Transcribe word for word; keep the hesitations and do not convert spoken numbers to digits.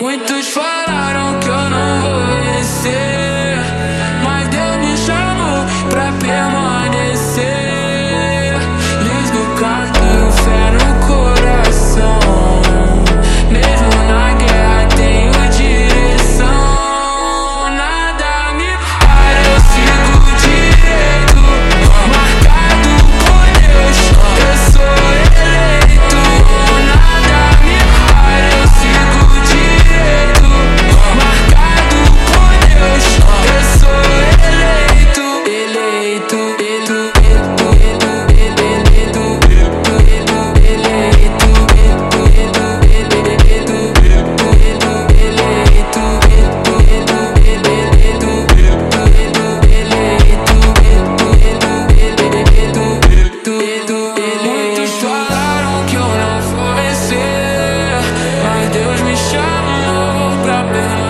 Muitos falaram que eu não vou vencer, mas Deus me chamou pra permanecer. Luz no caminho, fé no coração. Mesmo na guerra tenho direção. Nada me para, eu sigo direito, marcado por Deus, eu sou eleito. Nada me para, eu sigo direito, marcado por Deus, eu sou eleito. Eleito, eleito, eleito, eleito, muitos falaram que eu não vou vencer, mas Deus me chamou pra permanecer.